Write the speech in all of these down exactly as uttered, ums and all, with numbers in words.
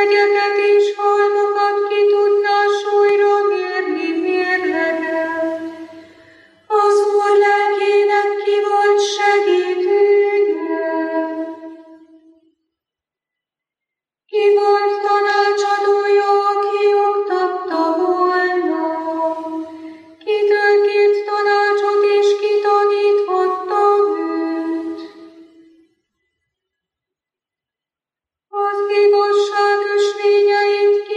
hegyeket és halmokat ki tudná súlyra mérni mérleggel. Az Úr lelkének ki volt segítője. Ki volt tanácsadója, aki oktatta volna? Kitől kért tanácsot és ki taníthatta őt? Az igazság ösvényeit ki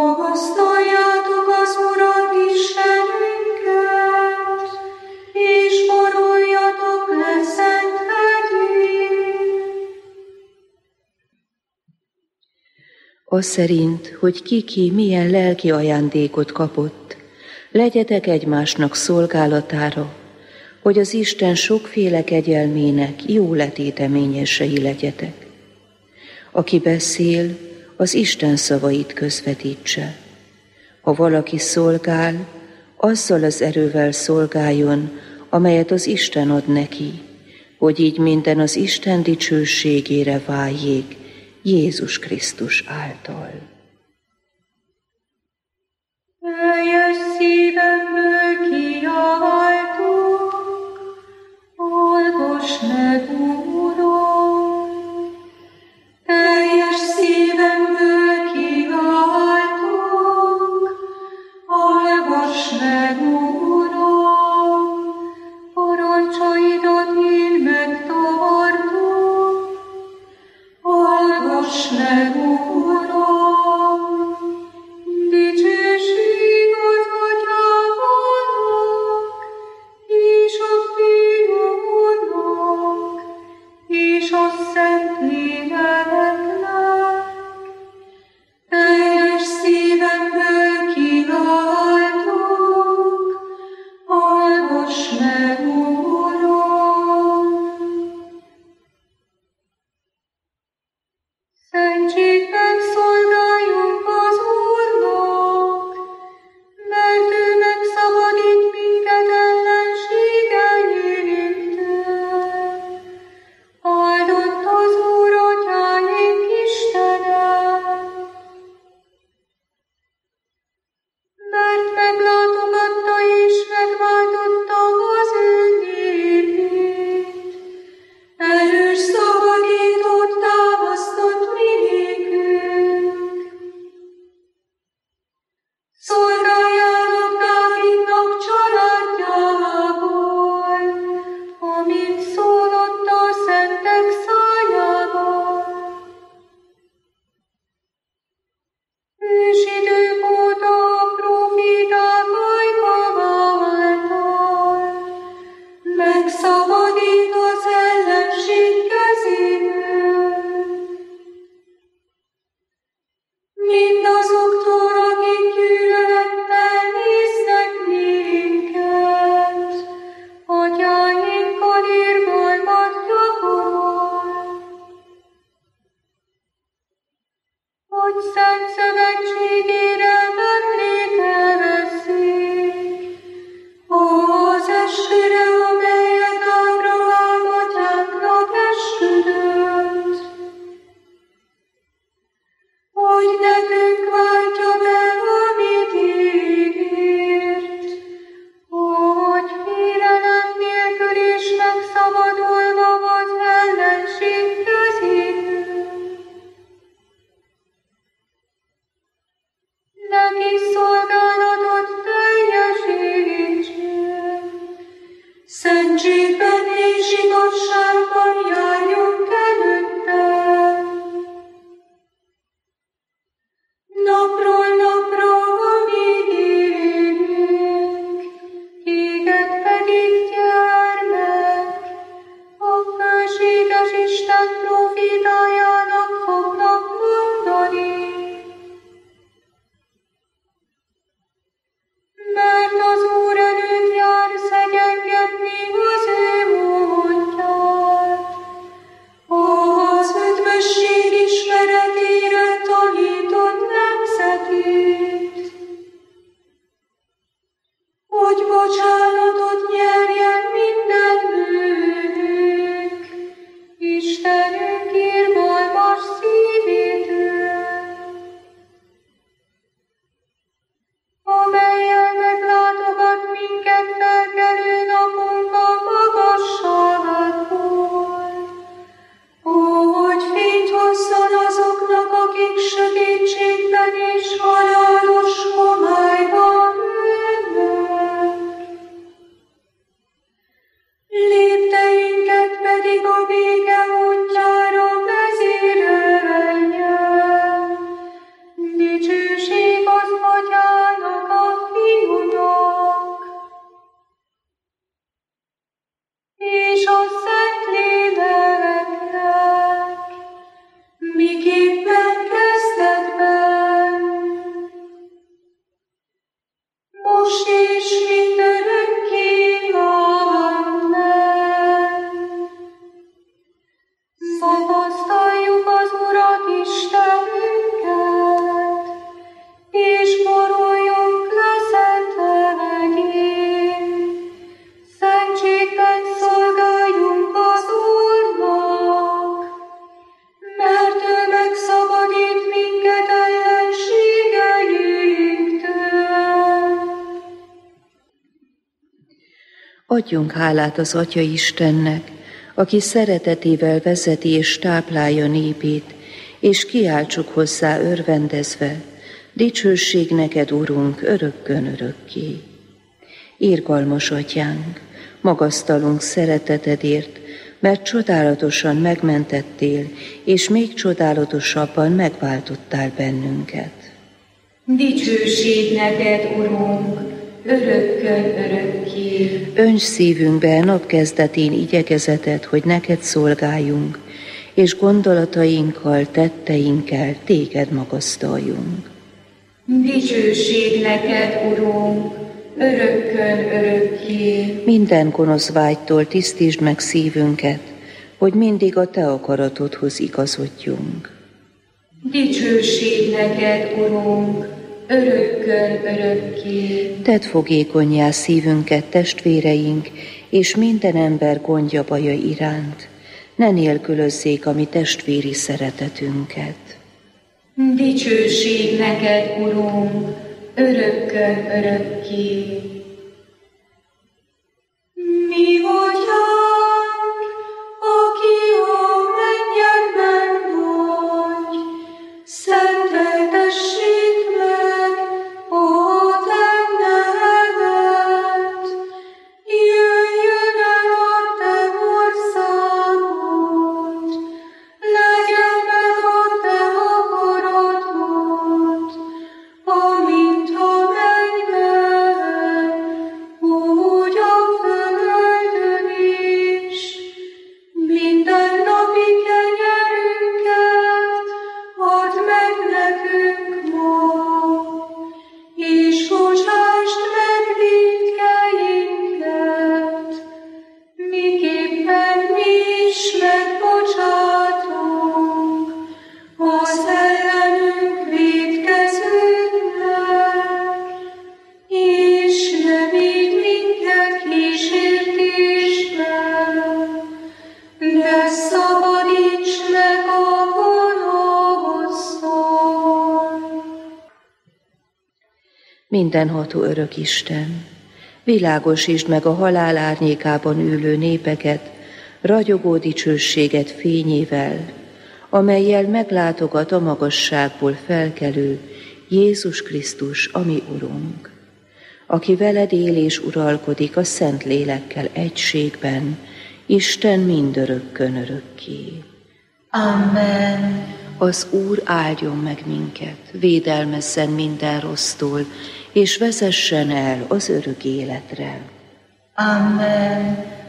Magasztaljátok az Urat Istenünket, és boruljatok le szent hegyén. Az szerint, hogy ki-ki milyen lelki ajándékot kapott, legyetek egymásnak szolgálatára, hogy az Isten sokféle kegyelmének jó letéteményesei legyetek. Aki beszél, az Isten szavait közvetítse. Ha valaki szolgál, azzal az erővel szolgáljon, amelyet az Isten ad neki, hogy így minden az Isten dicsőségére váljék Jézus Krisztus által. Teljes szívemből kiáltok, hallgass meg, Uram! Teljes szívemből kiáltok, hallgass meg, Uram! Parancsaidat én megtartom, hallgass meg, Uram! Adjunk hálát az Atya Istennek, aki szeretetével vezeti és táplálja népét, és kiáltsuk hozzá örvendezve, dicsőség neked, Urunk, örökkön örökké. Irgalmas Atyánk, magasztalunk szeretetedért, mert csodálatosan megmentettél, és még csodálatosabban megváltottál bennünket. Dicsőség neked, Urunk, örökkön örökké. Önts szívünkbe napkezdetén igyekezetet, hogy neked szolgáljunk, és gondolatainkkal, tetteinkkel téged magasztaljunk. Dicsőség neked, Urunk, örökkön örökké. Minden gonosz vágytól tisztítsd meg szívünket, hogy mindig a te akaratodhoz igazodjunk. Dicsőség neked, Urunk, örökkön örökké. Tedd fogékonnyá szívünket, testvéreink, és minden ember gondja baja iránt. Ne nélkülözzék a mi testvéri szeretetünket. Dicsőség neked, Urunk, örökkön örökké. Mi vagyunk, aki a mennyekben vagy, szenteltessék meg a te nevedet, jöjjön el a te országod, legyen meg a te akaratod, amint a mennyben, úgy a földön is. Minden napi kenyerünket add meg nekünk ma, és bocsásd meg vétkeinket, miképpen mi is megbocsátunk az ellenünk vétkezőknek, és ne vigy minket kísértésbe, de szabadíts meg a gonosztól. Mindenható örök Isten, világosítsd meg a halál árnyékában ülő népeket, ragyogó dicsőséget fényével, amellyel meglátogat a magasságból felkelő Jézus Krisztus, a mi Urunk, aki veled él és uralkodik a Szent Lélekkel egységben, Isten mindörökkön örökké. Amen. Az Úr áldjon meg minket, védelmezzen minden rossztól, és vezessen el az örök életre. Amen.